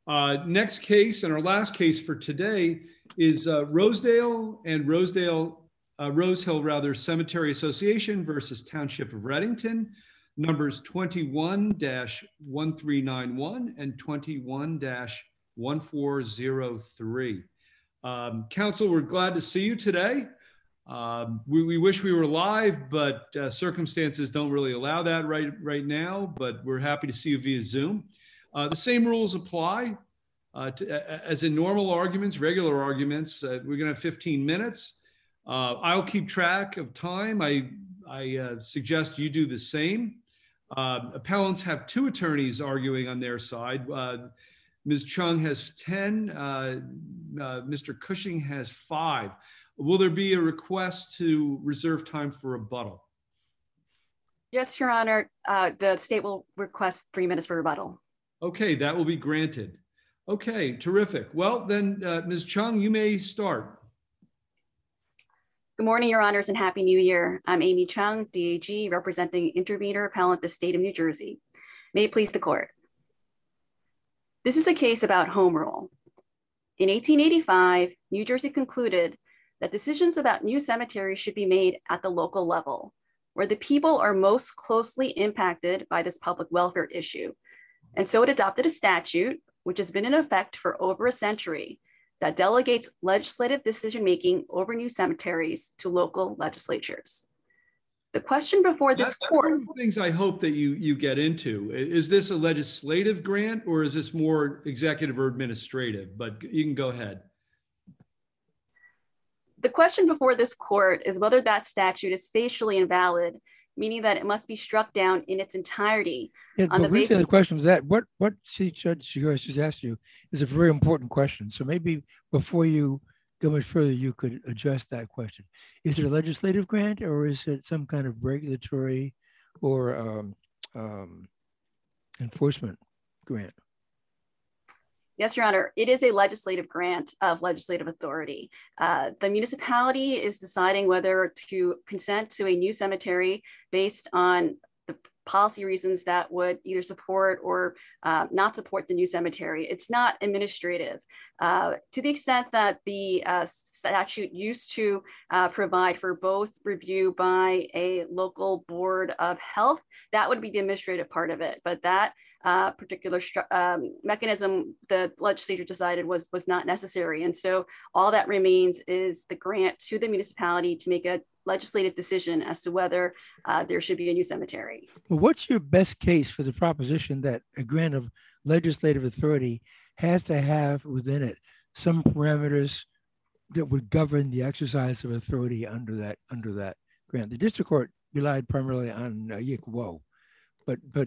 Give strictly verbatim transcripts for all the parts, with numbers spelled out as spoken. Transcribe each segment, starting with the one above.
Uh, next case and our last case for today is uh, Rosedale and Rosedale, uh, Rose Hill rather, Cemetery Association versus Township of Reddington, numbers twenty-one dash one three nine one and twenty-one dash one four zero three. Um, Council, we're glad to see you today. Um, we, we wish we were live, but uh, circumstances don't really allow that right, right now, but we're happy to see you via Zoom. Uh, the same rules apply uh, to, uh, as in normal arguments, regular arguments. Uh, we're going to have fifteen minutes. Uh, I'll keep track of time. I, I uh, suggest you do the same. Uh, appellants have two attorneys arguing on their side. Uh, Miz Chung has ten, uh, uh, Mister Cushing has five. Will there be a request to reserve time for rebuttal? Yes, Your Honor. Uh, the state will request three minutes for rebuttal. Okay, that will be granted. Okay, terrific. Well, then, uh, Miz Chung, you may start. Good morning, Your Honors, and Happy New Year. I'm Amy Chung, D A G, representing Intervenor Appellant, the state of New Jersey. May it please the court. This is a case about home rule. In eighteen eighty-five, New Jersey concluded that decisions about new cemeteries should be made at the local level, where the people are most closely impacted by this public welfare issue. And so it adopted a statute, which has been in effect for over a century, that delegates legislative decision-making over new cemeteries to local legislatures. The question before this That's court- one of the things I hope that you, you get into. Is this a legislative grant or is this more executive or administrative? But you can go ahead. The question before this court is whether that statute is facially invalid, meaning that it must be struck down in its entirety. Yeah, on but the briefly, basis the question was that what what Chief Judge Shigaris just asked you is a very important question. So maybe before you go much further, you could address that question. Is it a legislative grant or is it some kind of regulatory or um, um, enforcement grant? Yes, Your Honor, it is a legislative grant of legislative authority. Uh, the municipality is deciding whether to consent to a new cemetery based on the policy reasons that would either support or uh, not support the new cemetery. It's not administrative. Uh, to the extent that the uh, statute used to uh, provide for both review by a local board of health, that would be the administrative part of it. But that uh, particular um, mechanism the legislature decided was, was not necessary. And so all that remains is the grant to the municipality to make a legislative decision as to whether uh, there should be a new cemetery. Well, what's your best case for the proposition that a grant of legislative authority has to have within it some parameters that would govern the exercise of authority under that under that grant? The district court relied primarily on uh, Yick Wo, but but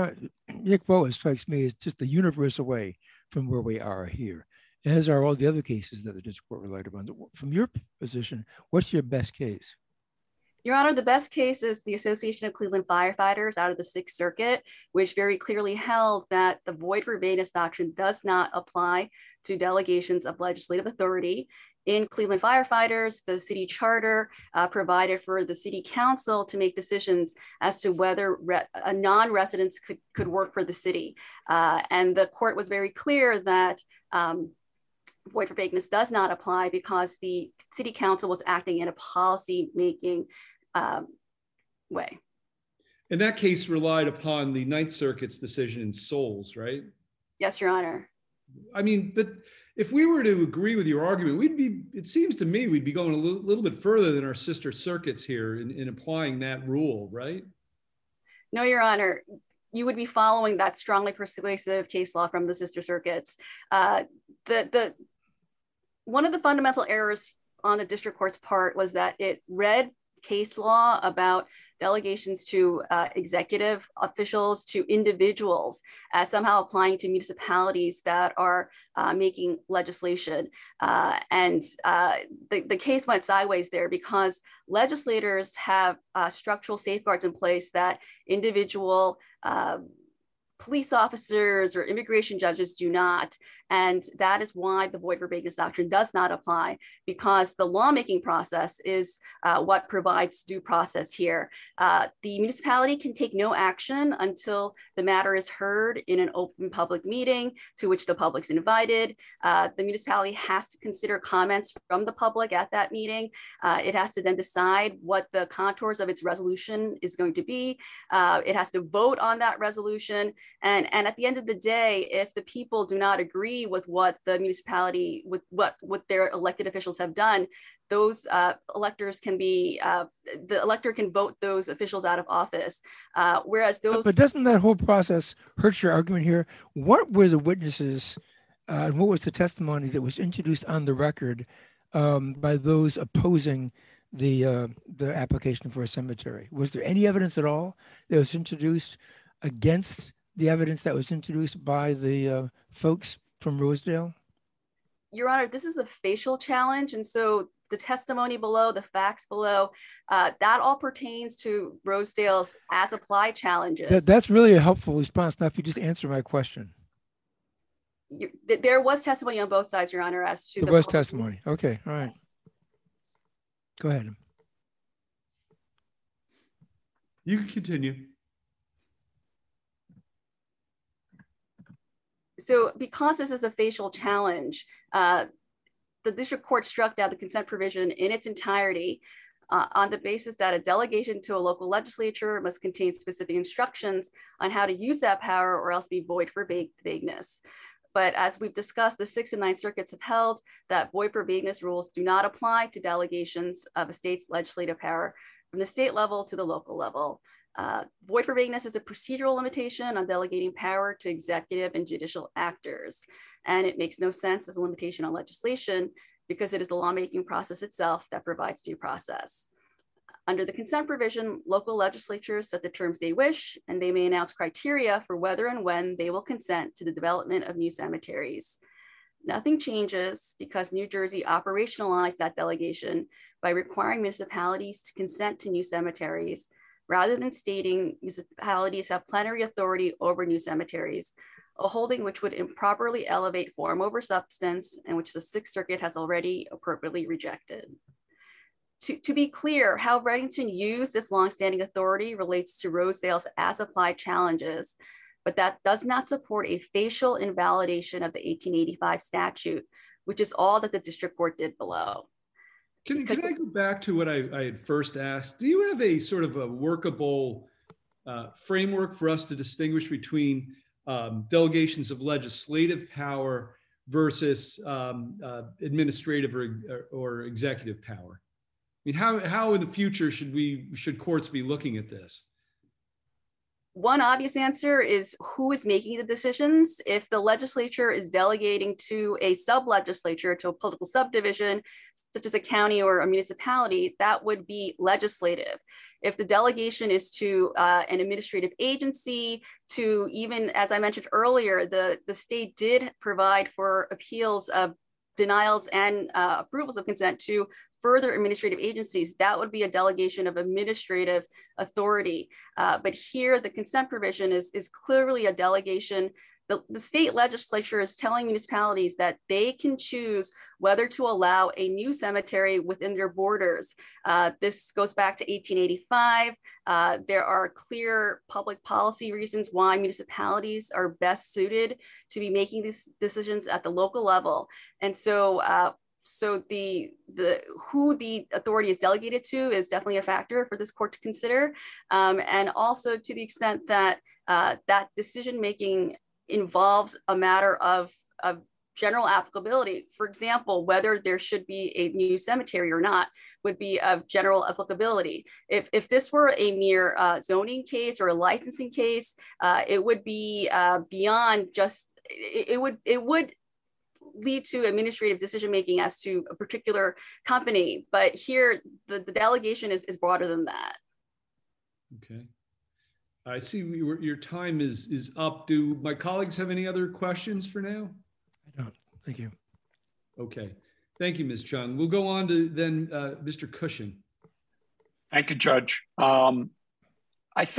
Yick Wo strikes me as just a universe away from where we are here, as are all the other cases that the district court relied upon. From your position, what's your best case? Your Honor, the best case is the Association of Cleveland Firefighters out of the Sixth Circuit, which very clearly held that the void for vagueness doctrine does not apply to delegations of legislative authority. In Cleveland Firefighters, the city charter uh, provided for the city council to make decisions as to whether a non-residents could, could work for the city. Uh, and the court was very clear that um, void for vagueness does not apply because the city council was acting in a policy-making um, way. And that case relied upon the Ninth Circuit's decision in Souls, right? Yes, Your Honor. I mean, but if we were to agree with your argument, we'd be, it seems to me, we'd be going a little, little bit further than our sister circuits here in, in applying that rule, right? No, Your Honor. You would be following that strongly persuasive case law from the sister circuits. Uh, the, the, one of the fundamental errors on the district court's part was that it read case law about delegations to uh, executive officials to individuals as somehow applying to municipalities that are uh, making legislation. Uh, and uh, the, the case went sideways there because legislators have uh, structural safeguards in place that individual uh, police officers or immigration judges do not. And that is why the void for vagueness doctrine does not apply, because the lawmaking process is uh, what provides due process here. Uh, the municipality can take no action until the matter is heard in an open public meeting to which the public's invited. Uh, the municipality has to consider comments from the public at that meeting. Uh, it has to then decide what the contours of its resolution is going to be. Uh, it has to vote on that resolution. And, and at the end of the day, if the people do not agree with what the municipality, with what, what their elected officials have done, those uh, electors can be, uh, the elector can vote those officials out of office. Uh, whereas those- But doesn't that whole process hurt your argument here? What were the witnesses uh, and what was the testimony that was introduced on the record um, by those opposing the uh, the application for a cemetery? Was there any evidence at all that was introduced against the evidence that was introduced by the uh, folks from Rosedale? Your Honor, this is a facial challenge. And so the testimony below, the facts below, uh, that all pertains to Rosedale's as applied challenges. That, that's really a helpful response. Now, if you just answer my question. You, th there was testimony on both sides, Your Honor, as to there the was testimony. Okay, all right. Yes. Go ahead. You can continue. So because this is a facial challenge, uh, the district court struck down the consent provision in its entirety uh, on the basis that a delegation to a local legislature must contain specific instructions on how to use that power or else be void for vague vagueness. But as we've discussed, the Sixth and Ninth Circuits have held that void for vagueness rules do not apply to delegations of a state's legislative power from the state level to the local level. Uh, void for vagueness is a procedural limitation on delegating power to executive and judicial actors. And it makes no sense as a limitation on legislation because it is the lawmaking process itself that provides due process. Under the consent provision, local legislatures set the terms they wish, and they may announce criteria for whether and when they will consent to the development of new cemeteries. Nothing changes because New Jersey operationalized that delegation by requiring municipalities to consent to new cemeteries, rather than stating municipalities have plenary authority over new cemeteries, a holding which would improperly elevate form over substance and which the Sixth Circuit has already appropriately rejected. To, to be clear, how Reddington used its longstanding authority relates to Rosedale's as applied challenges, but that does not support a facial invalidation of the eighteen eighty-five statute, which is all that the district court did below. Can, can I go back to what I, I had first asked? Do you have a sort of a workable uh, framework for us to distinguish between um, delegations of legislative power versus um, uh, administrative or, or executive power? I mean, how, how in the future should we, should courts be looking at this? One obvious answer is who is making the decisions. If the legislature is delegating to a sub-legislature, to a political subdivision, such as a county or a municipality, that would be legislative. If the delegation is to uh, an administrative agency, to even, as I mentioned earlier, the, the state did provide for appeals of denials and uh, approvals of consent to further administrative agencies, that would be a delegation of administrative authority. Uh, but here, the consent provision is, is clearly a delegation. The, the state legislature is telling municipalities that they can choose whether to allow a new cemetery within their borders. Uh, this goes back to eighteen eighty-five. Uh, there are clear public policy reasons why municipalities are best suited to be making these decisions at the local level. And so, uh, so the, the who the authority is delegated to is definitely a factor for this court to consider. Um, and also to the extent that uh, that decision-making involves a matter of, of general applicability. For example, whether there should be a new cemetery or not would be of general applicability. If, if this were a mere uh, zoning case or a licensing case, uh, it would be uh, beyond just, it, it would, it would lead to administrative decision-making as to a particular company. But here, the, the delegation is, is broader than that. Okay. I see we were, your time is, is up. Do my colleagues have any other questions for now? I don't. Thank you. Okay. Thank you, Miz Chung. We'll go on to then uh, Mister Cushing. Thank you, Judge. Um, I think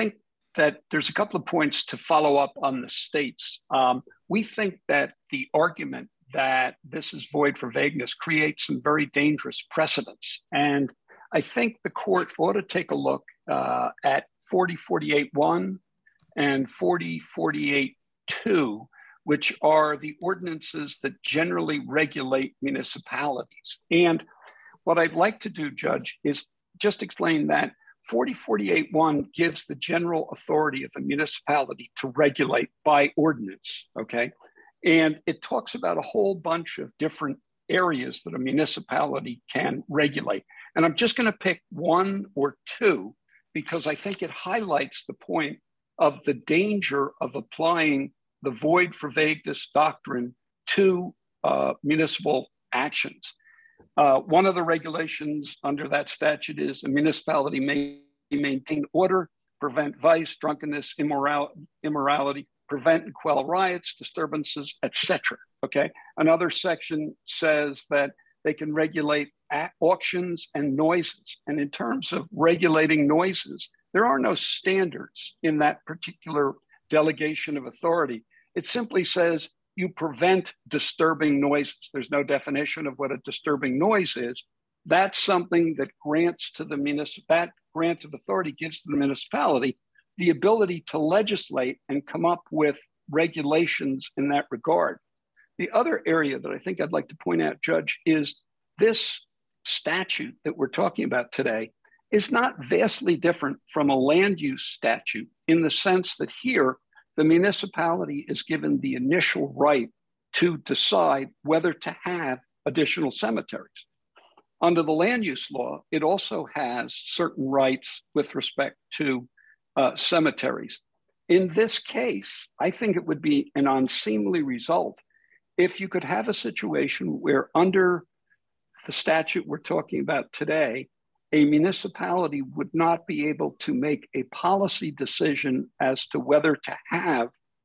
that there's a couple of points to follow up on the states. Um, we think that the argument that this is void for vagueness creates some very dangerous precedents. And I think the court ought to take a look uh, at forty forty-eight one and forty forty-eight two, which are the ordinances that generally regulate municipalities. And what I'd like to do, Judge, is just explain that forty forty-eight one gives the general authority of a municipality to regulate by ordinance, okay? And it talks about a whole bunch of different areas that a municipality can regulate. And I'm just gonna pick one or two because I think it highlights the point of the danger of applying the void for vagueness doctrine to uh, municipal actions. Uh, one of the regulations under that statute is a municipality may maintain order, prevent vice, drunkenness, immoral, immorality, prevent and quell riots, disturbances, et cetera. Okay. Another section says that they can regulate auctions and noises. And in terms of regulating noises, there are no standards in that particular delegation of authority. It simply says you prevent disturbing noises. There's no definition of what a disturbing noise is. That's something that grants to the municipal, that grant of authority gives to the municipality the ability to legislate and come up with regulations in that regard. The other area that I think I'd like to point out, Judge, is this statute that we're talking about today is not vastly different from a land use statute in the sense that here, the municipality is given the initial right to decide whether to have additional cemeteries. Under the land use law, it also has certain rights with respect to uh, cemeteries. In this case, I think it would be an unseemly result if you could have a situation where under the statute we're talking about today, a municipality would not be able to make a policy decision as to whether to have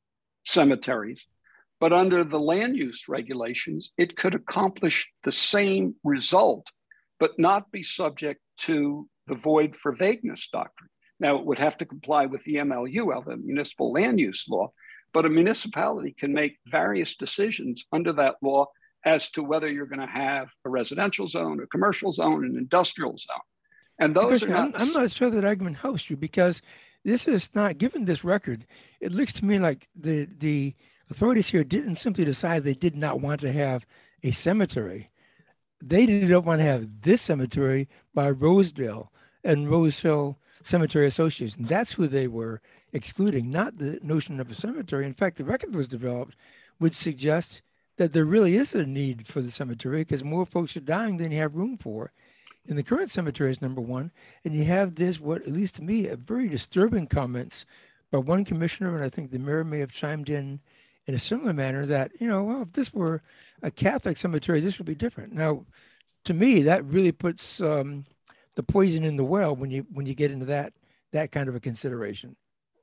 cemeteries. But under the land use regulations, it could accomplish the same result, but not be subject to the void for vagueness doctrine. Now, it would have to comply with the M L U L, the municipal land use law, but a municipality can make various decisions under that law as to whether you're going to have a residential zone, a commercial zone, an industrial zone. And those are not... I'm, I'm not sure that argument helps you because this is not, given this record, it looks to me like the, the authorities here didn't simply decide they did not want to have a cemetery. They didn't want to have this cemetery by Rosedale and Rose Hill Cemetery Association. That's who they were excluding, not the notion of a cemetery. In fact, the record was developed which suggests that there really is a need for the cemetery because more folks are dying than you have room for in the current cemeteries, number one. And you have this, what at least to me, a very disturbing comments by one commissioner, and I think the mayor may have chimed in in a similar manner that, you know, well, if this were a Catholic cemetery, this would be different. Now, to me, that really puts um, the poison in the well when you when you get into that that kind of a consideration.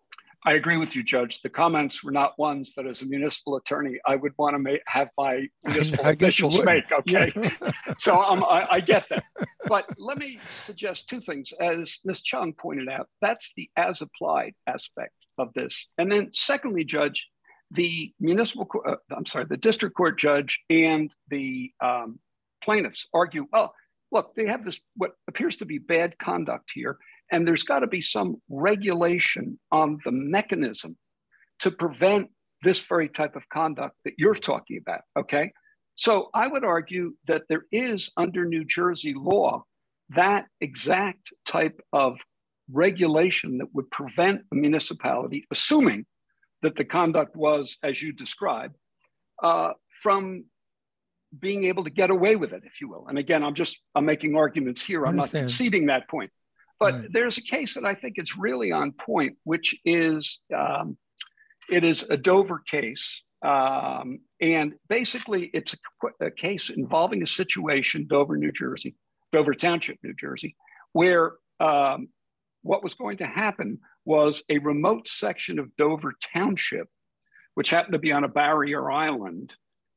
I agree with you, Judge. The comments were not ones that as a municipal attorney, I would want to make, have my municipal officials make, okay? Yeah. So um, I, I get that. But let me suggest two things. As Miz Chung pointed out, that's the as applied aspect of this. And then secondly, Judge, the municipal, uh, I'm sorry, the district court judge and the um, plaintiffs argue, well, look, they have this, what appears to be bad conduct here. And there's got to be some regulation on the mechanism to prevent this very type of conduct that you're talking about, okay? So I would argue that there is under New Jersey law that exact type of regulation that would prevent a municipality, assuming that the conduct was, as you described, uh, from being able to get away with it, if you will. And again, I'm just, I'm making arguments here. I'm not conceding that point. But right. There's a case that I think it's really on point, which is, um, it is a Dover case. Um, and basically it's a, a case involving a situation, Dover, New Jersey, Dover Township, New Jersey, where um, what was going to happen was a remote section of Dover Township, which happened to be on a barrier island,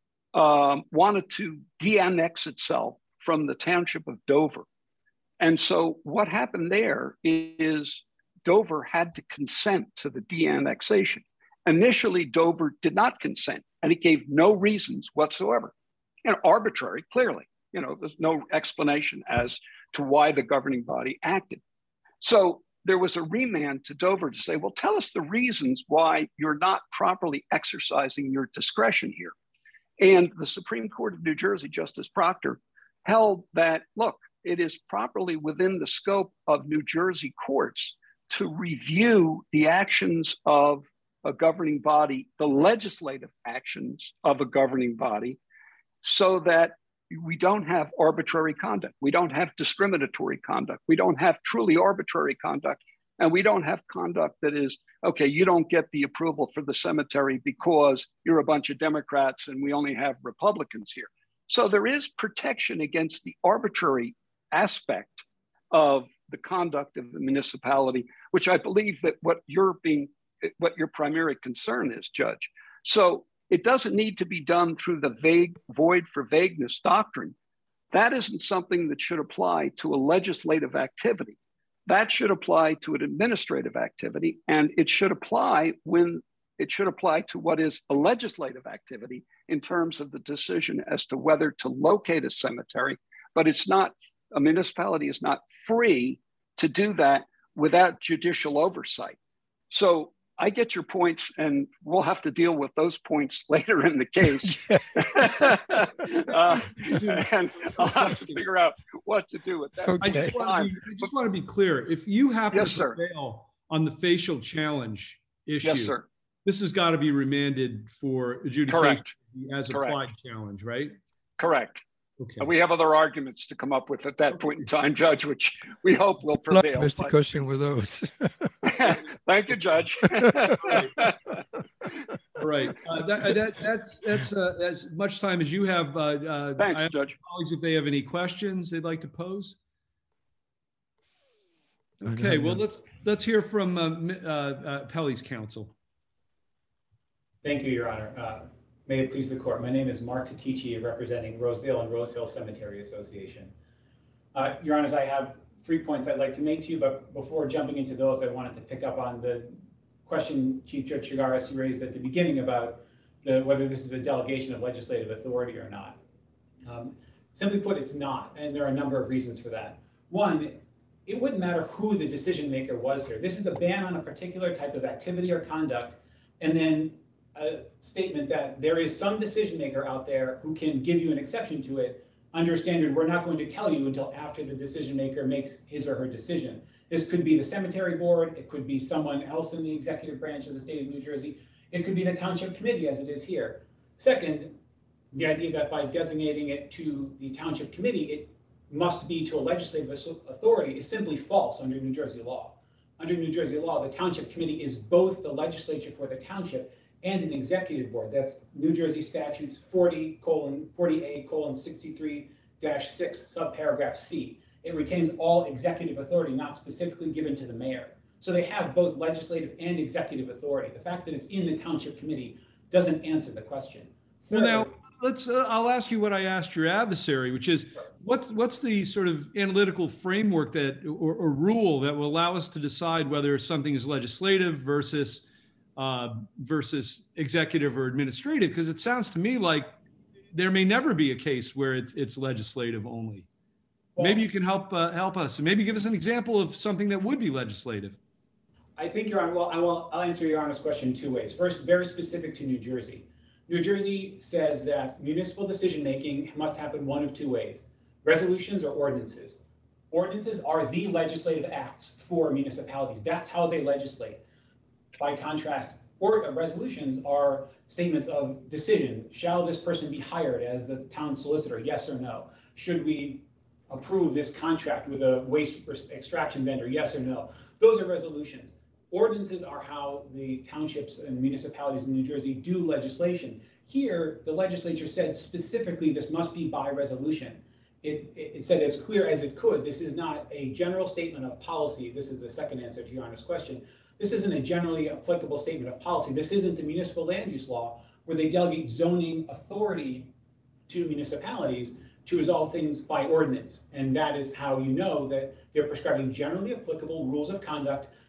um, wanted to de-annex itself from the Township of Dover. And so what happened there is Dover had to consent to the de-annexation. Initially, Dover did not consent, and it gave no reasons whatsoever. You know, arbitrary, clearly. You know, there's no explanation as to why the governing body acted. So there was a remand to Dover to say, well, tell us the reasons why you're not properly exercising your discretion here. And the Supreme Court of New Jersey, Justice Proctor, held that, look, it is properly within the scope of New Jersey courts to review the actions of a governing body, the legislative actions of a governing body, so that we don't have arbitrary conduct. We don't have discriminatory conduct. We don't have truly arbitrary conduct. And we don't have conduct that is, okay, you don't get the approval for the cemetery because you're a bunch of Democrats and we only have Republicans here. So there is protection against the arbitrary aspect of the conduct of the municipality, which I believe that what you're being, what your primary concern is, Judge. So it doesn't need to be done through the vague void for vagueness doctrine. That isn't something that should apply to a legislative activity. That should apply to an administrative activity, and it should apply when it should apply to what is a legislative activity in terms of the decision as to whether to locate a cemetery. But it's not, a municipality is not free to do that without judicial oversight. So I get your points, and we'll have to deal with those points later in the case. uh, and I'll have to figure out what to do with that. Okay. I just want to be, I just want to be clear. If you happen Yes, to sir. fail on the facial challenge issue, Yes, sir. this has got to be remanded for adjudication Correct. as Correct. applied challenge, right? Correct. Okay. And we have other arguments to come up with at that point in time, Judge, which we hope will Luck, prevail. Mister but- Cushing, with those. Thank you, Judge. All right. Uh, that, that, that's that's uh, as much time as you have. Uh, uh, Thanks, I have Judge. colleagues, if they have any questions they'd like to pose. I don't Okay. Well, know. let's let's hear from uh, Mi- uh, uh, Pelley's counsel. Thank you, Your Honor. Uh, May it please the court. My name is Mark Tatici, representing Rosedale and Rose Hill Cemetery Association. Uh, Your Honors, I have three points I'd like to make to you, but before jumping into those, I wanted to pick up on the question Chief Judge Chigaris raised at the beginning about the, whether this is a delegation of legislative authority or not. Um, simply put, it's not, and there are a number of reasons for that. One, it wouldn't matter who the decision maker was here. This is a ban on a particular type of activity or conduct, and then a statement that there is some decision maker out there who can give you an exception to it. Under standard, we're not going to tell you until after the decision maker makes his or her decision. This could be the cemetery board, it could be someone else in the executive branch of the state of New Jersey, it could be the township committee as it is here. Second, the idea that by designating it to the township committee, it must be to a legislative authority is simply false under New Jersey law. Under New Jersey law, the township committee is both the legislature for the township and an executive board. That's New Jersey statutes forty colon forty A colon sixty-three dash six subparagraph C. It retains all executive authority, not specifically given to the mayor. So they have both legislative and executive authority. The fact that it's in the township committee doesn't answer the question. Well, now Third, let's. Uh, I'll ask you what I asked your adversary, which is what's what's the sort of analytical framework that or, or rule that will allow us to decide whether something is legislative versus uh, versus executive or administrative? Because it sounds to me like there may never be a case where it's it's legislative only. well, Maybe you can help uh, help us, and maybe give us an example of something that would be legislative. I think Your Honor, well, I will, I'll answer Your Honor's question two ways. First, very specific to New Jersey. New Jersey says that municipal decision-making must happen one of two ways, resolutions or ordinances. Ordinances are the legislative acts for municipalities. That's how they legislate. By contrast, or uh, resolutions are statements of decision. Shall this person be hired as the town solicitor? Yes or no? Should we approve this contract with a waste extraction vendor? Yes or no? Those are resolutions. Ordinances are how the townships and municipalities in New Jersey do legislation. Here, the legislature said specifically this must be by resolution. It, it said as clear as it could, this is not a general statement of policy. This is the second answer to Your Honor's question. This isn't a generally applicable statement of policy. This isn't the municipal land use law where they delegate zoning authority to municipalities to resolve things by ordinance. And that is how you know that they're prescribing generally applicable rules of conduct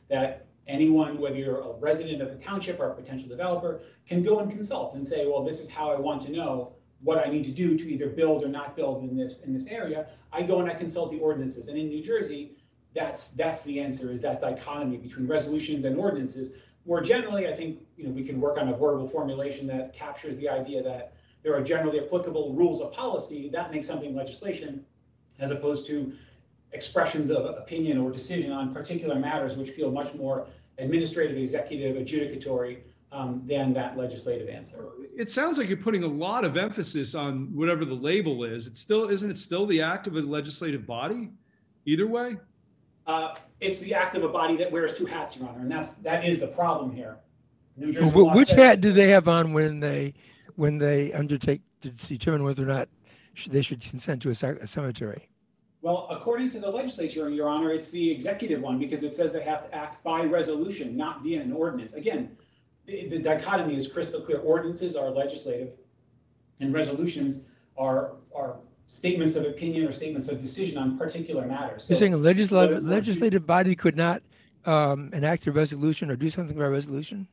that anyone, whether you're a resident of the township or a potential developer, can go and consult and say, well, this is how I want to know what I need to do to either build or not build in this in this area. I go and I consult the ordinances. And in New Jersey, that's that's the answer, is that dichotomy between resolutions and ordinances. More generally, I think you know we can work on a workable formulation that captures the idea that there are generally applicable rules of policy that make something legislation, as opposed to expressions of opinion or decision on particular matters which feel much more administrative, executive, adjudicatory um, than that legislative answer. It sounds like you're putting a lot of emphasis on whatever the label is. It's still, isn't it still the act of a legislative body? Either way? Uh, it's the act of a body that wears two hats, Your Honor, and that's that is the problem here. New Jersey Well, law which says- hat do they have on when they when they undertake to determine whether or not sh- they should consent to a, ce- a cemetery? Well, according to the legislature, Your Honor, it's the executive one, because it says they have to act by resolution, not via an ordinance. Again, the, the dichotomy is crystal clear. Ordinances are legislative, and resolutions are are statements of opinion or statements of decision on particular matters. So, You're saying a legislative so- legislative body could not um, enact a resolution or do something by resolution?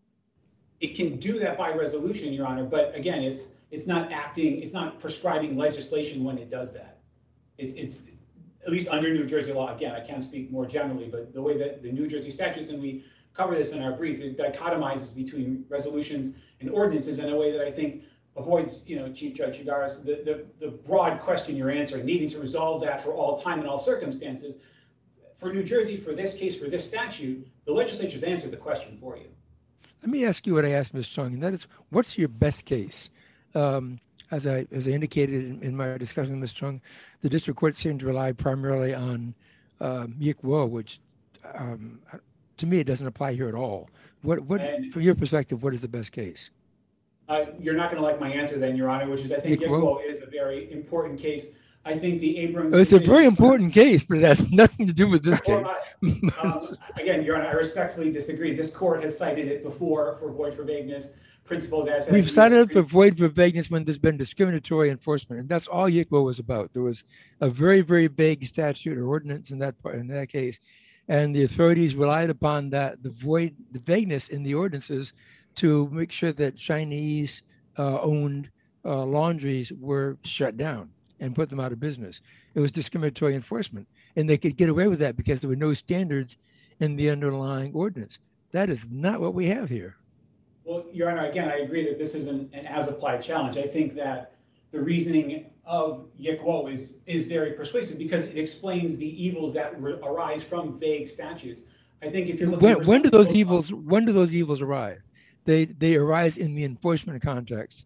it can do that by resolution, Your Honor, but again, it's it's not acting, it's not prescribing legislation when it does that. It's it's at least under New Jersey law. Again, I can't speak more generally, but the way that the New Jersey statutes, and we cover this in our brief, it dichotomizes between resolutions and ordinances in a way that I think avoids, you know, Chief Judge Chigaris, the, the, the broad question you're answering, needing to resolve that for all time and all circumstances. For New Jersey, for this case, for this statute, the legislature's answered the question for you. Let me ask you what I asked Miz Chung, and that is, what's your best case? Um, as I as I indicated in, in my discussion with Miz Chung, the district court seemed to rely primarily on um, Yik Wo, which um, to me it doesn't apply here at all. What what And- from your perspective, what is the best case? Uh, you're not going to like my answer then, Your Honor, which is I think Yik Wo. Yik Wo is a very important case. I think the Abrams. It's a decision- very important case, but it has nothing to do with this Well, case. I- um, again, Your Honor, I respectfully disagree. This court has cited it before for void for vagueness principles. As We've has cited the it for void for vagueness when there's been discriminatory enforcement, and that's all Yik Wo was about. There was a very, very vague statute or ordinance in that part, in that case, and the authorities relied upon that the void, the vagueness in the ordinances, to make sure that Chinese uh, owned uh, laundries were shut down and put them out of business. It was discriminatory enforcement, and they could get away with that because there were no standards in the underlying ordinance. That is not what we have here. Well, Your Honor, again, I agree that this is an, an as-applied challenge. I think that the reasoning of Yik Wo is, is very persuasive because it explains the evils that re- arise from vague statutes. I think if you're looking When, for when do something those close- evils when do those evils arise? They they arise in the enforcement context,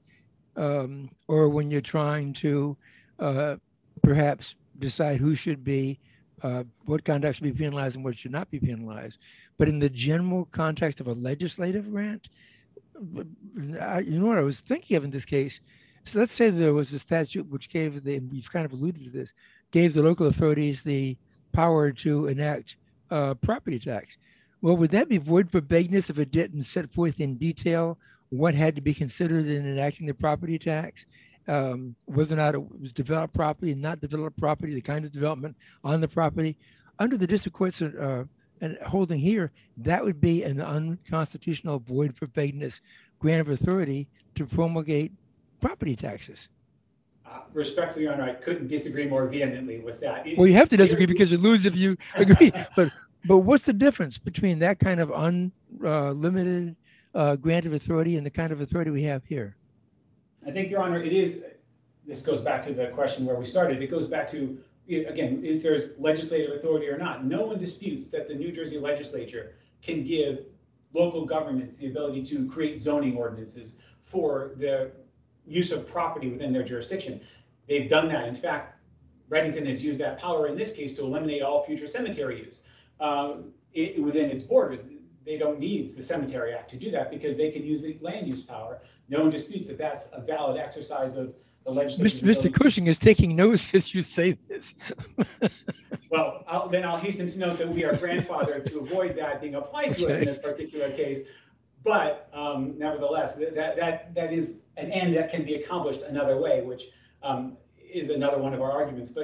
um, or when you're trying to uh, perhaps decide who should be, uh, what conduct should be penalized and what should not be penalized. But in the general context of a legislative grant, I, you know what I was thinking of in this case. So let's say there was a statute which gave the, and we've kind of alluded to this, gave the local authorities the power to enact uh, property tax. Well, would that be void for vagueness if it didn't set forth in detail what had to be considered in enacting the property tax? Um, whether or not it was developed property, not developed property, the kind of development on the property. Under the district court's uh, and holding here, that would be an unconstitutional void for vagueness grant of authority to promulgate property taxes. Uh, respectfully, Your Honor, I couldn't disagree more vehemently with that. It- Well, you have to disagree because you lose if you agree. But but what's the difference between that kind of unlimited uh, grant of authority and the kind of authority we have here? I think, Your Honor, it is, this goes back to the question where we started. It goes back to, again, if there's legislative authority or not. No one disputes that the New Jersey legislature can give local governments the ability to create zoning ordinances for the use of property within their jurisdiction. They've done that. In fact, Reddington has used that power in this case to eliminate all future cemetery use uh, it, within its borders. They don't need the Cemetery Act to do that because they can use the land use power. No one disputes that that's a valid exercise of the legislature. Mister Cushing is taking notes as you say this. Well, I'll, then I'll hasten to note that we are grandfathered to avoid that being applied to us in Okay. this particular case. But um, nevertheless, that, that, that is an end that can be accomplished another way, which um, is another one of our arguments. But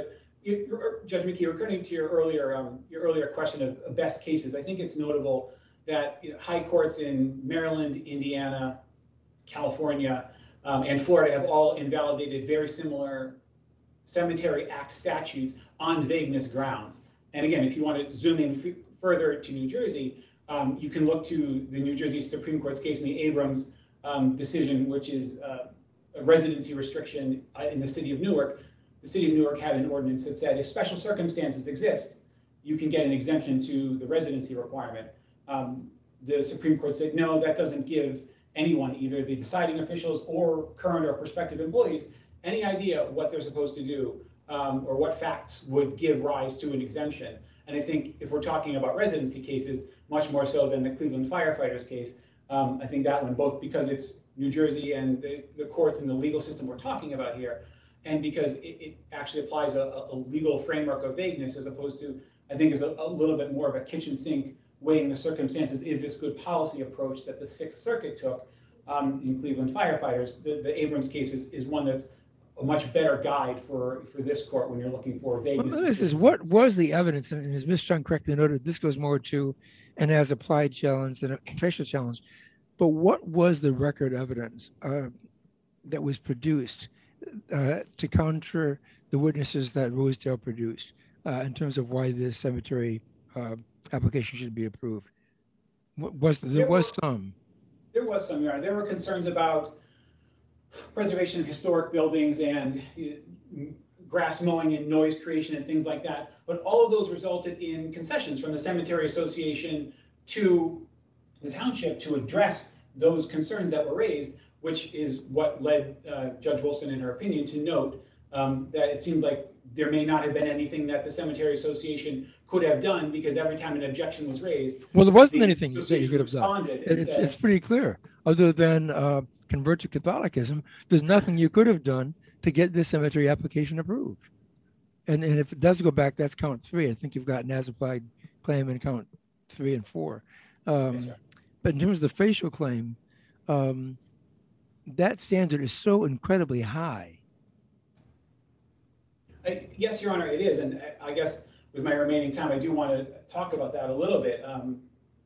you, Judge McKee, returning to your earlier um, your earlier question of, of best cases, I think it's notable that you know, high courts in Maryland, Indiana, California, um, and Florida have all invalidated very similar Cemetery Act statutes on vagueness grounds. And again, if you want to zoom in f further to New Jersey, um, you can look to the New Jersey Supreme Court's case in the Abrams um, decision, which is uh, a residency restriction in the city of Newark. The city of Newark had an ordinance that said if special circumstances exist, you can get an exemption to the residency requirement. Um, the Supreme Court said, no, that doesn't give anyone, either the deciding officials or current or prospective employees, any idea what they're supposed to do um, or what facts would give rise to an exemption. And I think if we're talking about residency cases, much more so than the Cleveland firefighters case, um, I think that one, both because it's New Jersey and the, the courts and the legal system we're talking about here, and because it, it actually applies a, a legal framework of vagueness as opposed to, I think, is a, a little bit more of a kitchen sink weighing the circumstances. Is this good policy approach that the Sixth Circuit took um, in Cleveland firefighters? The, the Abrams case is, is one that's a much better guide for, for this court when you're looking for vagueness. Well, this is what was the evidence, and as Miz Chung correctly noted, this goes more to an as applied challenge than a facial challenge. But what was the record evidence uh, that was produced uh, to counter the witnesses that Rosedale produced uh, in terms of why this cemetery uh, application should be approved? What was there, there was were, some? There was some. Yeah, there were concerns about preservation of historic buildings and uh, grass mowing and noise creation and things like that. But all of those resulted in concessions from the Cemetery Association to the township to address those concerns that were raised, which is what led uh, Judge Wilson, in her opinion, to note um, that it seems like there may not have been anything that the Cemetery Association could have done, because every time an objection was raised, well, there wasn't the anything that you could have done. It's, said, it's pretty clear. Other than uh, convert to Catholicism, there's nothing you could have done to get this cemetery application approved. And, and if it does go back, that's count three. I think you've got an as-applied claim in count three and four. Um, yes, but in terms of the facial claim, um, that standard is so incredibly high. I, yes, Your Honor, it is. And I, I guess with my remaining time, I do want to talk about that a little bit. Um,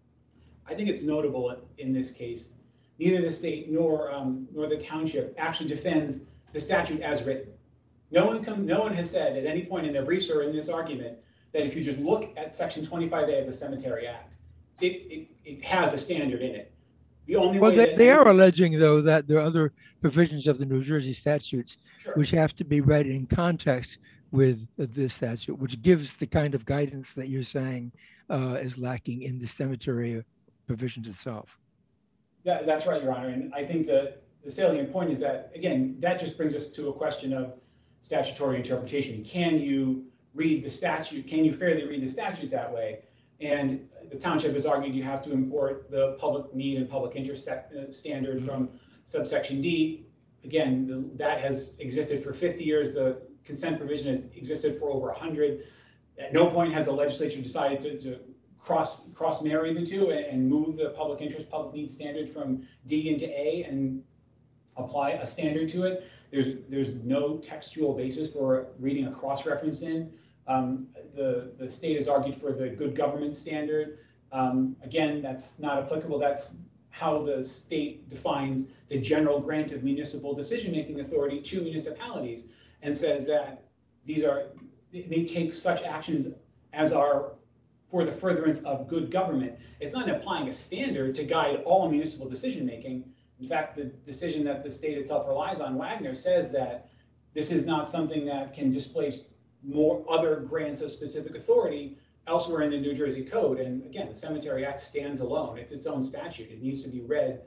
I think it's notable in this case, neither the state nor, um, nor the township actually defends the statute as written. No one, come, no one has said at any point in their briefs or in this argument that if you just look at Section twenty-five A of the Cemetery Act, it, it, it has a standard in it. The only well, way they, that they are alleging, though, that there are other provisions of the New Jersey statutes sure. which have to be read in context with this statute, which gives the kind of guidance that you're saying uh, is lacking in the cemetery provisions itself. That, that's right, Your Honor. And I think the, the salient point is that, again, that just brings us to a question of statutory interpretation. Can you read the statute? Can you fairly read the statute that way? And the township has argued you have to import the public need and public interest standard from subsection D. Again, the, that has existed for fifty years. The consent provision has existed for over one hundred. At no point has the legislature decided to, to cross cross marry the two and, and move the public interest, public need standard from D into A and apply a standard to it. There's there's no textual basis for reading a cross-reference in. Um, the, the state has argued for the good government standard. Um, again, that's not applicable. That's how the state defines the general grant of municipal decision-making authority to municipalities, and says that these are, they take such actions as are for the furtherance of good government. It's not applying a standard to guide all municipal decision-making. In fact, the decision that the state itself relies on, Wagner, says that this is not something that can displace more other grants of specific authority elsewhere in the New Jersey Code. And again, the Cemetery Act stands alone. It's its own statute. It needs to be read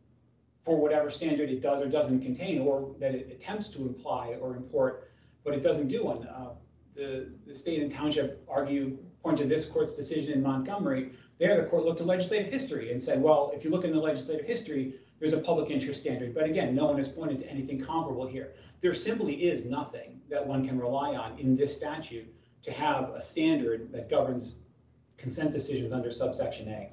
for whatever standard it does or doesn't contain, or that it attempts to imply or import, but it doesn't do one. Uh, the, the state and township argue, point to this court's decision in Montgomery. There, the court looked at legislative history and said, well, if you look in the legislative history, there's a public interest standard. But again, no one has pointed to anything comparable here. There simply is nothing that one can rely on in this statute to have a standard that governs consent decisions under subsection A.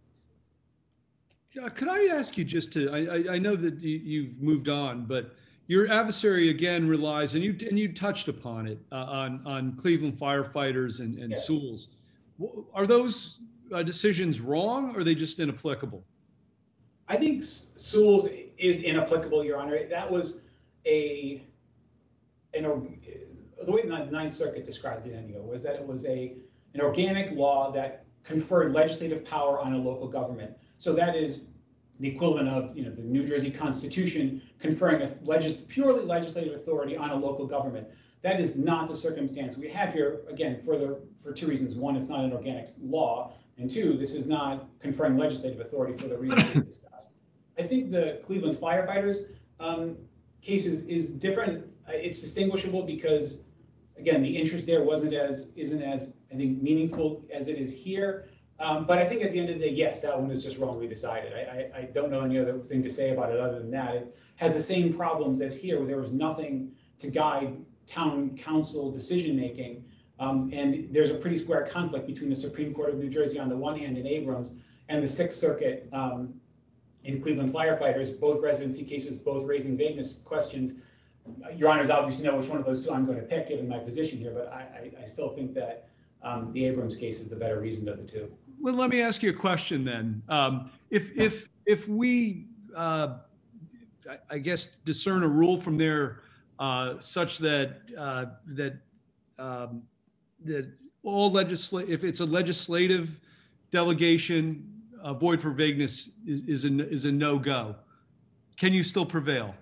Yeah, could I ask you just to, I, I know that you, you've moved on, but you your adversary again relies, and you and you touched upon it, uh, on on Cleveland firefighters and, and Yeah. Sewell's. Are those uh, decisions wrong, or are they just inapplicable? I think Sewell's is inapplicable, Your Honor. That was a, an, the way the Ninth Circuit described it anyway, was that it was a, an organic law that conferred legislative power on a local government. So that is the equivalent of, you know, the New Jersey Constitution conferring a legis purely legislative authority on a local government. That is not the circumstance we have here, again, for, the, for two reasons. One, it's not an organic law, and two, this is not conferring legislative authority for the reasons we discussed. I think the Cleveland firefighters um, case is, is different. It's distinguishable because, again, the interest there wasn't as, isn't as, I think, meaningful as it is here. Um, but I think at the end of the day, yes, that one is just wrongly decided. I, I, I don't know any other thing to say about it other than that. It has the same problems as here, where there was nothing to guide town council decision-making. Um, and there's a pretty square conflict between the Supreme Court of New Jersey on the one hand in Abrams and the Sixth Circuit um, in Cleveland firefighters, both residency cases, both raising vagueness questions. Your Honors obviously know which one of those two I'm going to pick given my position here, but I, I, I still think that um, the Abrams case is the better reasoned of the two. Well, let me ask you a question then. Um, if if if we, uh, I, I guess, discern a rule from there uh, such that uh, that um, that all legislate, if it's a legislative delegation, uh, void for vagueness is is a is a no-go, can you still prevail?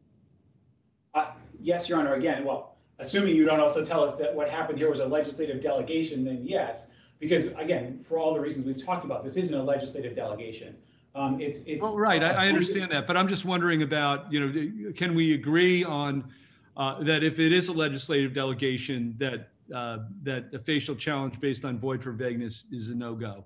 Uh, yes, Your Honor. Again, well, assuming you don't also tell us that what happened here was a legislative delegation, then yes. Because again, for all the reasons we've talked about, this isn't a legislative delegation. Um, it's it's. Well, right, I, I understand that, but I'm just wondering about, you know, can we agree on uh, that if it is a legislative delegation, that uh, that a facial challenge based on void for vagueness is a no-go?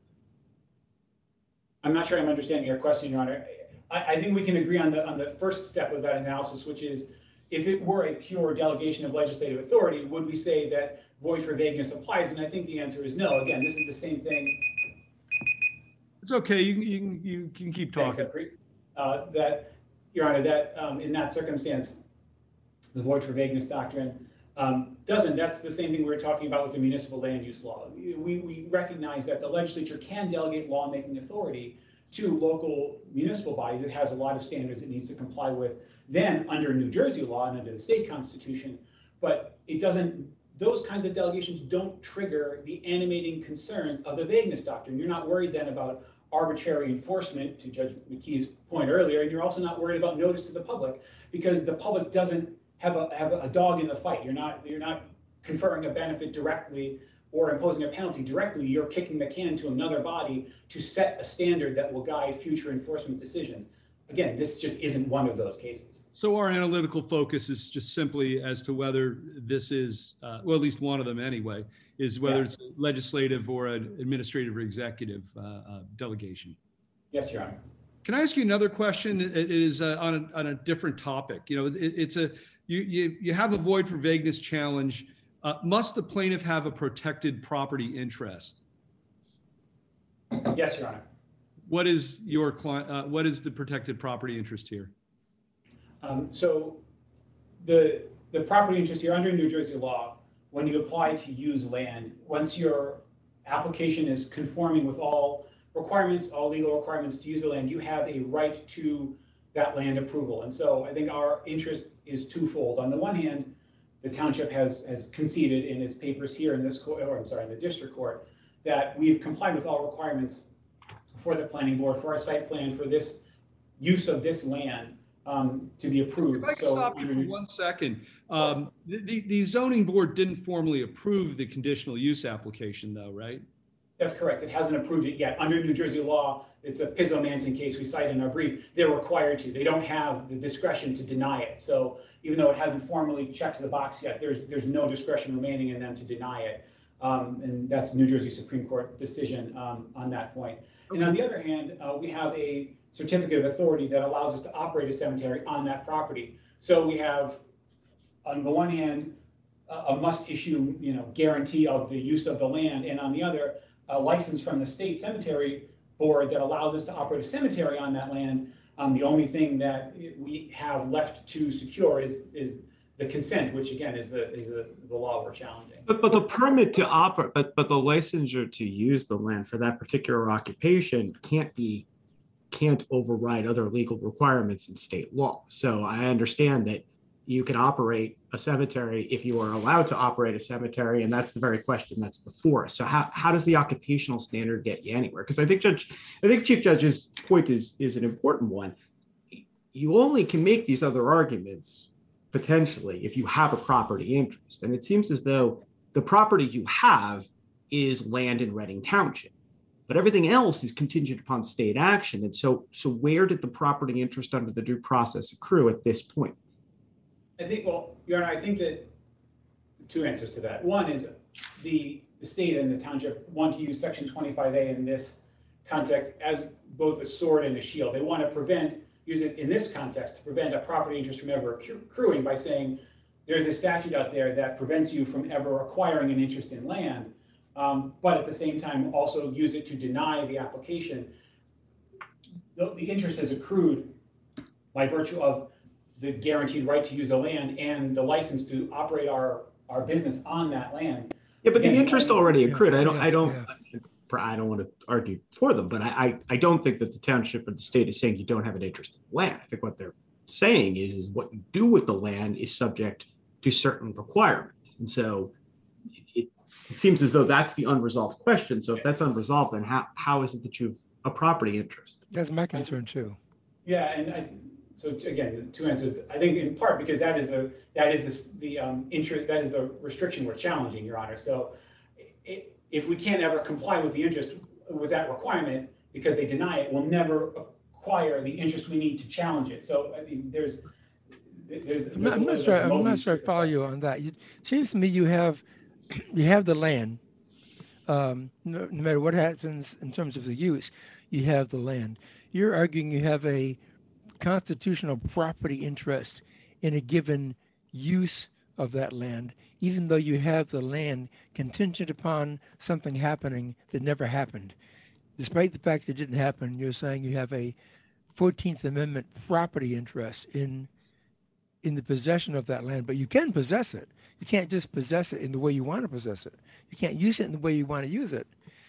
I'm not sure I'm understanding your question, Your Honor. I, I think we can agree on the on the first step of that analysis, which is, if it were a pure delegation of legislative authority, would we say that void for vagueness applies? And I think the answer is no. Again, this is the same thing. It's okay. You, you, you can keep talking. Uh, that, Your Honor, that um, in that circumstance, the void for vagueness doctrine um, doesn't. That's the same thing we were talking about with the municipal land use law. We, we recognize that the legislature can delegate lawmaking authority to local municipal bodies. It has a lot of standards it needs to comply with then under New Jersey law and under the state constitution, but it doesn't, those kinds of delegations don't trigger the animating concerns of the vagueness doctrine. You're not worried then about arbitrary enforcement, to Judge McKee's point earlier, and you're also not worried about notice to the public because the public doesn't have a, have a dog in the fight. You're not, you're not conferring a benefit directly or imposing a penalty directly. You're kicking the can to another body to set a standard that will guide future enforcement decisions. Again, this just isn't one of those cases. So our analytical focus is just simply as to whether this is, uh, well, at least one of them anyway, is whether yeah. it's a legislative or an administrative or executive uh, uh, delegation. Yes, Your Honor. Can I ask you another question? It is uh, on, a, on a different topic. You know, it, it's a, you, you, you have a void for vagueness challenge. Uh, must the plaintiff have a protected property interest? Yes, Your Honor. What is your client? Uh, what is the protected property interest here? Um, so, the the property interest here under New Jersey law, when you apply to use land, once your application is conforming with all requirements, all legal requirements to use the land, you have a right to that land approval. And so, I think our interest is twofold. On the one hand, the township has has conceded in its papers here in this court, or I'm sorry, in the district court, that we've complied with all requirements for the planning board, for our site plan, for this use of this land um, to be approved. If I can so, stop you for one second. Um, the, the zoning board didn't formally approve the conditional use application though, right? That's correct. It hasn't approved it yet. Under New Jersey law, it's a Pizzo-Manton case we cite in our brief. They're required to. They don't have the discretion to deny it. So even though it hasn't formally checked the box yet, there's, there's no discretion remaining in them to deny it. Um, and that's New Jersey Supreme Court decision um, on that point. And on the other hand, uh, we have a certificate of authority that allows us to operate a cemetery on that property. So we have, on the one hand, a, a must-issue, you know, guarantee of the use of the land, and on the other, a license from the state cemetery board that allows us to operate a cemetery on that land. Um, the only thing that we have left to secure is is the consent, which again is the is the, the law we're challenging. But but the permit to operate, but but the licensure to use the land for that particular occupation can't be can't override other legal requirements in state law. So I understand that you can operate a cemetery if you are allowed to operate a cemetery, and that's the very question that's before us. So how, how does the occupational standard get you anywhere? Because I think Judge, I think Chief Judge's point is, is an important one. You only can make these other arguments potentially if you have a property interest. And it seems as though the property you have is land in Reading Township, but everything else is contingent upon state action. And so, so where did the property interest under the due process accrue at this point? I think, well, Your Honor, I think that two answers to that. One is the, the state and the township want to use Section twenty-five A in this context as both a sword and a shield. They want to prevent, use it in this context to prevent a property interest from ever accruing by saying there's a statute out there that prevents you from ever acquiring an interest in land, um, but at the same time also use it to deny the application. The, the interest is accrued by virtue of the guaranteed right to use the land and the license to operate our, our business on that land. Yeah, but Again, the interest already accrued. I don't, yeah, I don't, yeah. I don't want to argue for them, but I, I, I don't think that the township or the state is saying you don't have an interest in land. I think what they're saying is, is what you do with the land is subject to certain requirements. And so it, it, it seems as though that's the unresolved question. So if that's unresolved, then how, how is it that you've a property interest? That's my concern too. Yeah, and I, so again, two answers. I think in part because that is the that is the the um, interest that is the restriction we're challenging, Your Honor. So it, if we can't ever comply with the interest with that requirement because they deny it, we'll never acquire the interest we need to challenge it. So I mean, there's there's. I'm not, I'm not sure. I'm not sure I follow you on that. It seems to me you have you have the land. Um, no, no matter what happens in terms of the use, you have the land. You're arguing you have a constitutional property interest in a given use of that land, even though you have the land contingent upon something happening that never happened. Despite the fact that it didn't happen, you're saying you have a fourteenth Amendment property interest in in the possession of that land, but you can possess it. You can't just possess it in the way you want to possess it. You can't use it in the way you want to use it.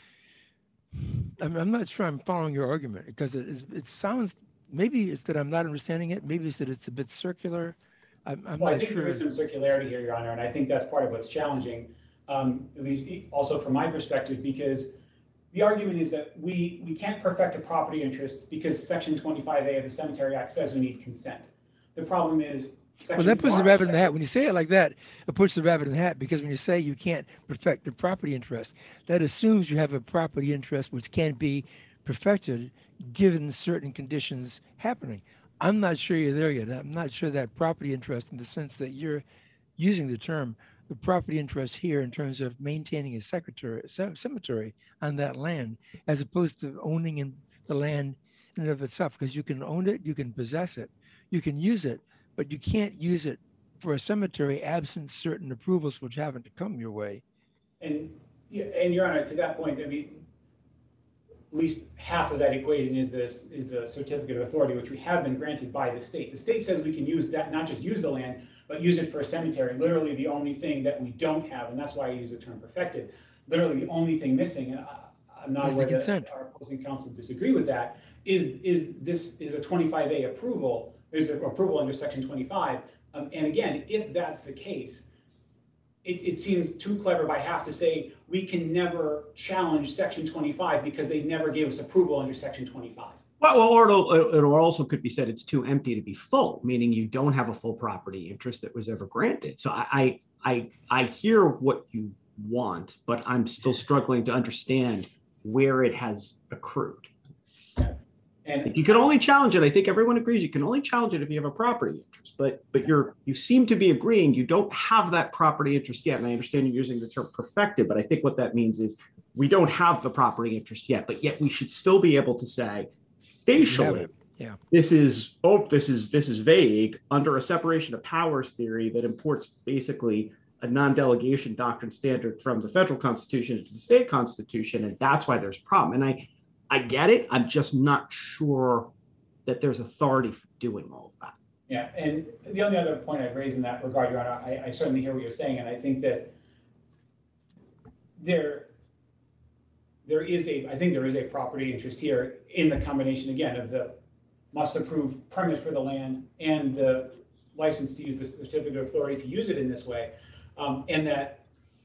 I'm, I'm not sure I'm following your argument because it, it sounds, maybe it's that I'm not understanding it. Maybe it's that it's a bit circular. I'm, I'm well, not I think sure. there is some circularity here, Your Honor, and I think that's part of what's challenging, um, at least also from my perspective, because the argument is that we, we can't perfect a property interest because Section twenty-five A of the Cemetery Act says we need consent. The problem is Well, that puts the rabbit in the hat. When you say it like that, it puts the rabbit in the hat because when you say you can't perfect the property interest, that assumes you have a property interest which can be perfected given certain conditions happening. I'm not sure you're there yet. I'm not sure that property interest in the sense that you're using the term, the property interest here in terms of maintaining a secretary, cemetery on that land, as opposed to owning in the land in and of itself, because you can own it, you can possess it, you can use it, but you can't use it for a cemetery absent certain approvals which haven't come your way. And, and Your Honor, to that point, I mean, at least half of that equation is this is the certificate of authority, which we have been granted by the state. The state says we can use that, not just use the land, but use it for a cemetery. Literally the only thing that we don't have, and that's why I use the term perfected, literally the only thing missing, and I, I'm not aware that our opposing counsel disagree with that, is, is this is a twenty-five A approval. There's an approval under Section twenty-five. Um, and again, if that's the case, it, it seems too clever by half to say we can never challenge Section twenty-five because they never gave us approval under Section twenty-five. Well, well or it, it also could be said it's too empty to be full, meaning you don't have a full property interest that was ever granted. So I, I, I hear what you want, but I'm still struggling to understand where it has accrued. And you can only challenge it. I think everyone agrees you can only challenge it if you have a property interest, but but you're you seem to be agreeing you don't have that property interest yet. And I understand you're using the term perfected, but I think what that means is we don't have the property interest yet, but yet we should still be able to say facially, yeah, this is oh, this is this is vague under a separation of powers theory that imports basically a non-delegation doctrine standard from the federal constitution into the state constitution, and that's why there's a problem. And I I get it. I'm just not sure that there's authority for doing all of that. Yeah, and the only other point I'd raise in that regard, Your Honor, I, I certainly hear what you're saying, and I think that there, there is a, I think there is a property interest here in the combination, again, of the must approve permit for the land and the license to use the certificate of authority to use it in this way, um, and that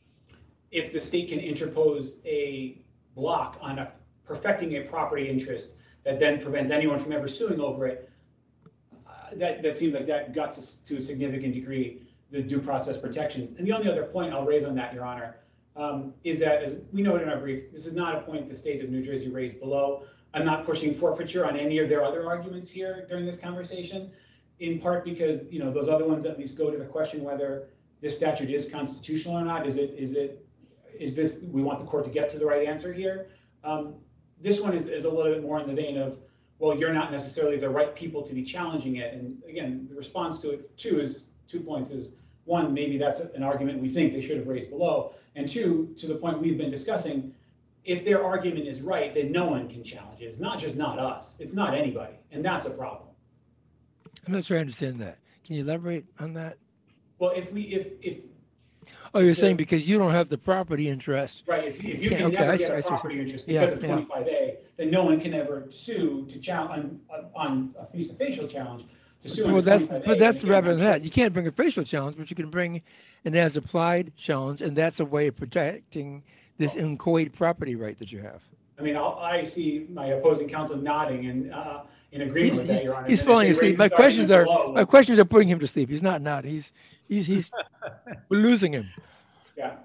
if the state can interpose a block on a, perfecting a property interest that then prevents anyone from ever suing over it, uh, that, that seems like that guts us to a significant degree the due process protections. And the only other point I'll raise on that, Your Honor, um, is that, as we noted in our brief, this is not a point the state of New Jersey raised below. I'm not pushing forfeiture on any of their other arguments here during this conversation, in part because, you know, those other ones at least go to the question whether this statute is constitutional or not. Is it, is it, is this, we want the court to get to the right answer here. Um, this one is, is a little bit more in the vein of, well, you're not necessarily the right people to be challenging it. And again, the response to it, too, is two points is, one, maybe that's an argument we think they should have raised below. And two, to the point we've been discussing, if their argument is right, then no one can challenge it. It's not just not us, it's not anybody. And that's a problem. I'm not sure I understand that. Can you elaborate on that? Well, if we, if, if. Oh, you're the, saying because you don't have the property interest. Right, if, if you can, can okay, never I get see, a I see. property interest Yeah, because of yeah. twenty-five A, then no one can ever sue to challenge, on, on a face facial challenge to sue Well, under that's, twenty-five A. but that's And again, rather I'm than sure- that. You can't bring a facial challenge, but you can bring an as-applied challenge, and that's a way of protecting this inchoate property right that you have. I mean, I'll, I see my opposing counsel nodding and uh, in agreement He's, with that, Your Honor. he's And if falling they raise asleep. My this questions are argument below, my questions are putting him to sleep. He's not nodding. He's he's he's we're losing him. Yeah.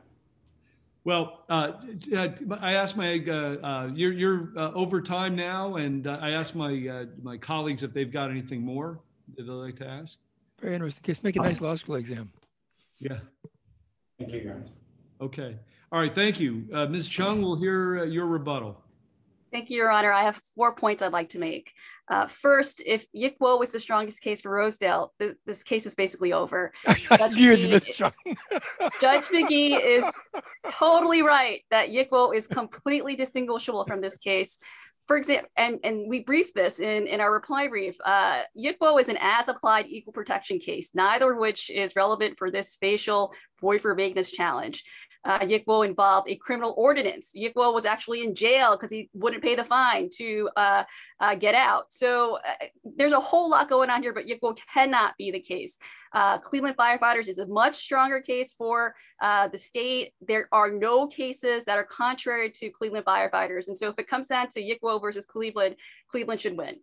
Well, uh, uh, I asked my, uh, uh, you're, you're uh, over time now, and uh, I asked my uh, my colleagues if they've got anything more that they'd like to ask. Very interesting case. Make a nice law school exam. Yeah. Thank you, Your Honor. Okay. All right. Thank you. Uh, Miz Chung, we'll hear uh, your rebuttal. Thank you, Your Honor. I have four points I'd like to make. Uh, first, if Yick Wo was the strongest case for Rosedale, th this case is basically over. I agree with you, Mister Chung. Judge McGee is totally right that Yick Wo is completely distinguishable from this case. For example, and, and we briefed this in, in our reply brief, uh, Yick Wo is an as-applied equal protection case, neither of which is relevant for this facial void for vagueness challenge. Uh, Yick Wo involved a criminal ordinance. Yick Wo was actually in jail because he wouldn't pay the fine to uh, uh, get out. So uh, there's a whole lot going on here, but Yick Wo cannot be the case. Uh, Cleveland Firefighters is a much stronger case for uh, the state. There are no cases that are contrary to Cleveland Firefighters. And so if it comes down to Yick Wo versus Cleveland, Cleveland should win.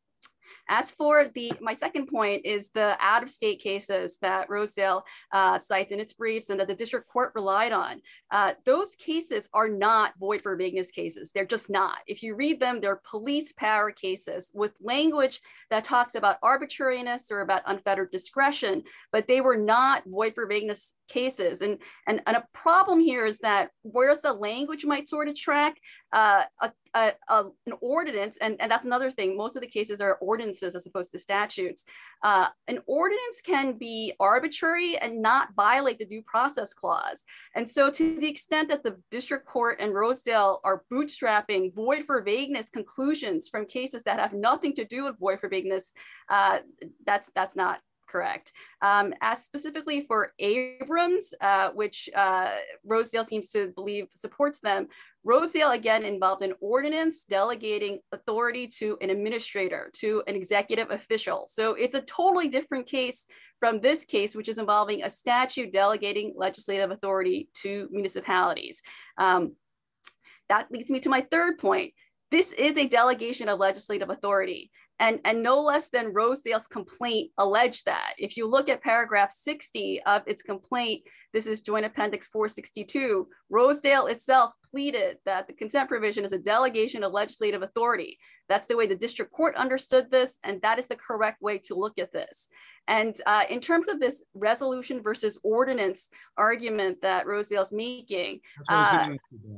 As for the, my second point is the out-of-state cases that Rosedale uh, cites in its briefs and that the district court relied on. Uh, those cases are not void for vagueness cases. They're just not. If you read them, they're police power cases with language that talks about arbitrariness or about unfettered discretion, but they were not void for vagueness cases. And, and, and a problem here is that whereas the language might sort of track uh, a, a, a, an ordinance, and, and that's another thing, most of the cases are ordinances as opposed to statutes. Uh, an ordinance can be arbitrary and not violate the due process clause. And so to the extent that the district court and Rosedale are bootstrapping void for vagueness conclusions from cases that have nothing to do with void for vagueness, uh, that's, that's not correct. Um, as specifically for Abrams, uh, which uh, Rosedale seems to believe supports them, Rosedale again involved an ordinance delegating authority to an administrator, to an executive official. So it's a totally different case from this case, which is involving a statute delegating legislative authority to municipalities. Um, that leads me to my third point. This is a delegation of legislative authority. And, and no less than Rosedale's complaint alleged that. If you look at paragraph sixty of its complaint, this is Joint Appendix four sixty-two, Rosedale itself pleaded that the consent provision is a delegation of legislative authority. That's the way the district court understood this, and that is the correct way to look at this. And uh, in terms of this resolution versus ordinance argument that Rosedale's making, uh,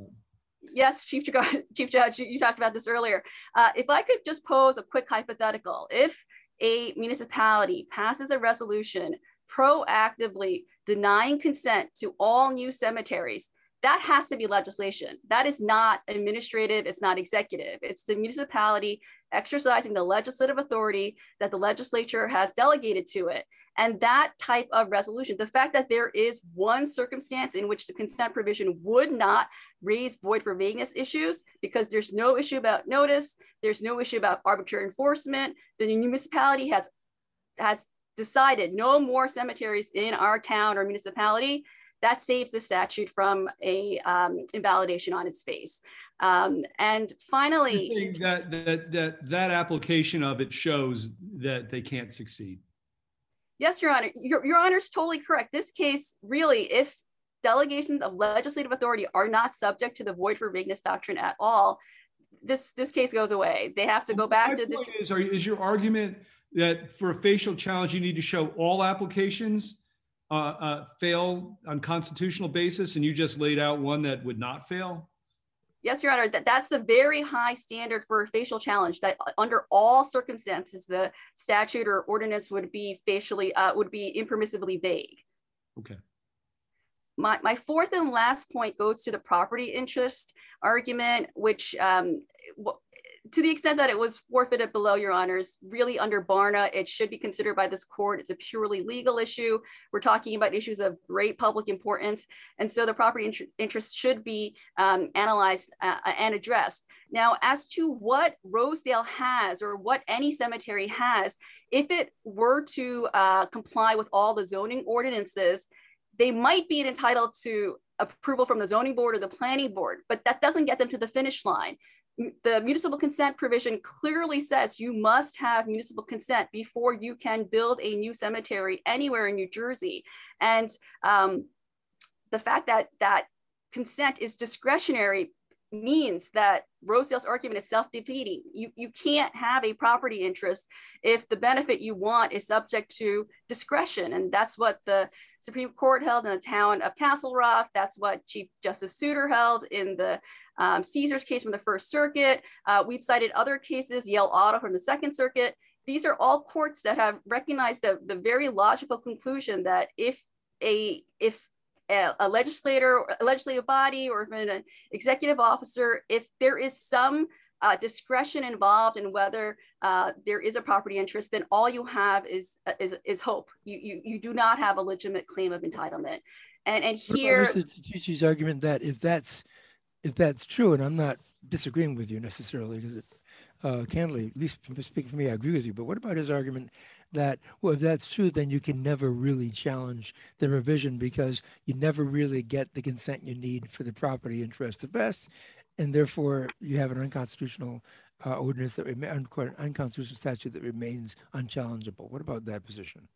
yes, Chief Judge, Chief Judge, you, you talked about this earlier. Uh, if I could just pose a quick hypothetical. If a municipality passes a resolution proactively denying consent to all new cemeteries, that has to be legislation. That is not administrative, it's not executive. It's the municipality exercising the legislative authority that the legislature has delegated to it. And that type of resolution, the fact that there is one circumstance in which the consent provision would not raise void for vagueness issues, because there's no issue about notice, there's no issue about arbitrary enforcement, the municipality has, has decided no more cemeteries in our town or municipality, that saves the statute from a um, invalidation on its face. Um, and finally, that, that that that application of it shows that they can't succeed. Yes, Your Honor. Your, Your Honor is totally correct. This case, really, if delegations of legislative authority are not subject to the void for vagueness doctrine at all, this this case goes away. They have to go back My to point the. Is, are, is your argument that for a facial challenge you need to show all applications Uh, uh, fail on constitutional basis, and you just laid out one that would not fail? Yes, Your Honor, that, that's a very high standard for a facial challenge, that under all circumstances, the statute or ordinance would be facially, uh, would be impermissibly vague. Okay. My, my fourth and last point goes to the property interest argument, which um, to the extent that it was forfeited below, Your Honors, really under Barna, it should be considered by this court. It's a purely legal issue. We're talking about issues of great public importance. And so the property inter interest should be um, analyzed uh, and addressed. Now, as to what Rosedale has or what any cemetery has, if it were to uh, comply with all the zoning ordinances, they might be entitled to approval from the zoning board or the planning board, but that doesn't get them to the finish line. The municipal consent provision clearly says you must have municipal consent before you can build a new cemetery anywhere in New Jersey. And um, the fact that that consent is discretionary means that Rosedale's argument is self-defeating. You, you can't have a property interest if the benefit you want is subject to discretion. And that's what the Supreme Court held in the town of Castle Rock. That's what Chief Justice Souter held in the um, Caesars case from the First Circuit. Uh, we've cited other cases, Yale Auto from the Second Circuit. These are all courts that have recognized the, the very logical conclusion that if a, if a legislator, a legislative body, or an executive officer, if there is some uh, discretion involved in whether uh, there is a property interest, then all you have is is, is hope. You, you you do not have a legitimate claim of entitlement. And and here, Mister Titi's argument that if that's if that's true, and I'm not disagreeing with you necessarily, because it uh, candidly, at least speaking for me, I agree with you. But what about his argument that, well, if that's true, then you can never really challenge the revision because you never really get the consent you need for the property interest to vest, and therefore you have an unconstitutional uh, ordinance that remains, unconstitutional statute that remains unchallengeable. What about that position?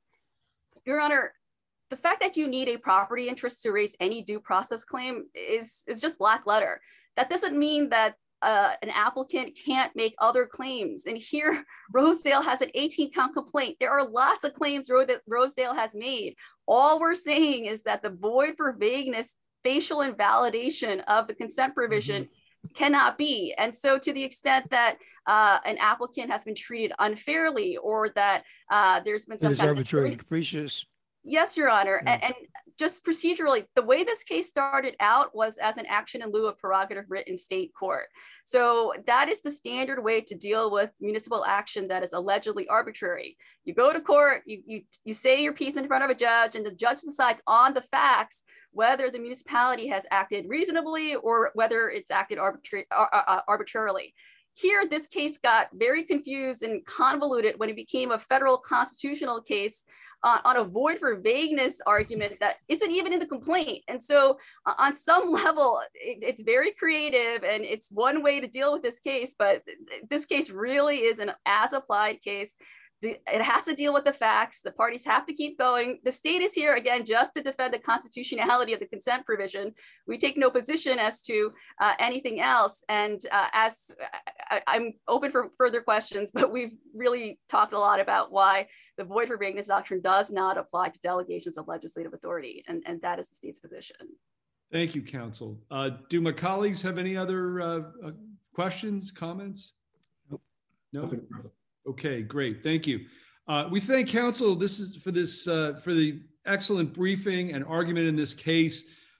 Your Honor, the fact that you need a property interest to raise any due process claim is, is just black letter. That doesn't mean that Uh, an applicant can't make other claims. And here, Rosedale has an eighteen count complaint. There are lots of claims that Rosedale has made. All we're saying is that the void for vagueness facial invalidation of the consent provision mm-hmm. cannot be. And so to the extent that uh, an applicant has been treated unfairly, or that uh, there's been some kind arbitrary of and capricious. Yes, Your Honor. Yeah. And, and just procedurally, the way this case started out was as an action in lieu of prerogative writ in state court. So that is the standard way to deal with municipal action that is allegedly arbitrary. You go to court, you, you, you say your piece in front of a judge, and the judge decides on the facts whether the municipality has acted reasonably or whether it's acted arbitra uh, uh, arbitrarily. Here, this case got very confused and convoluted when it became a federal constitutional case Uh, on a void for vagueness argument that isn't even in the complaint. And so uh, on some level, it, it's very creative and it's one way to deal with this case, but this case really is an as applied case. It has to deal with the facts. The parties have to keep going. The state is here, again, just to defend the constitutionality of the consent provision. We take no position as to uh, anything else. And uh, as I, I'm open for further questions, but we've really talked a lot about why the void for vagueness doctrine does not apply to delegations of legislative authority. And, and that is the state's position. Thank you, counsel. Uh, do my colleagues have any other uh, uh, questions, comments? Nope. No? Okay, great. Thank you. Uh, we thank counsel this is for this uh, for the excellent briefing and argument in this case.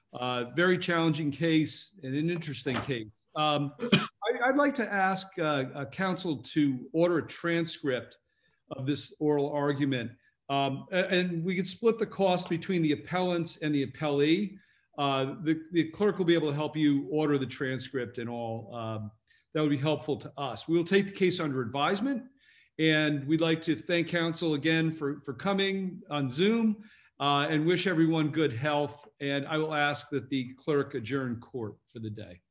Uh, very challenging case and an interesting case. Um, I, I'd like to ask uh, uh, counsel to order a transcript of this oral argument. Um, and we could split the cost between the appellants and the appellee. Uh, the, the clerk will be able to help you order the transcript and all. Um, that would be helpful to us. We will take the case under advisement, and we'd like to thank counsel again for, for coming on Zoom uh, and wish everyone good health. And I will ask that the clerk adjourn court for the day.